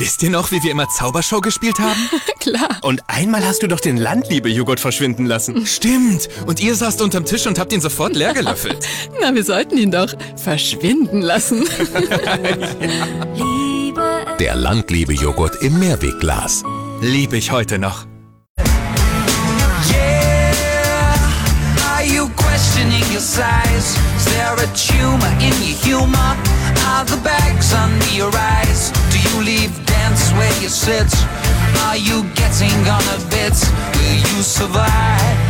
Wisst ihr noch, wie wir immer Zaubershow gespielt haben? Klar. Und einmal hast du doch den Landliebe-Joghurt verschwinden lassen. Stimmt. Und ihr saßt unterm Tisch und habt ihn sofort leer gelöffelt. Na, wir sollten ihn doch verschwinden lassen. Der Landliebe-Joghurt im Mehrwegglas. Liebe ich heute noch. Are you questioning your size? Is there a tumor in your humor? Are the bags under your eyes? Do you leave dance where you sit? Are you getting on a bit? Will you survive?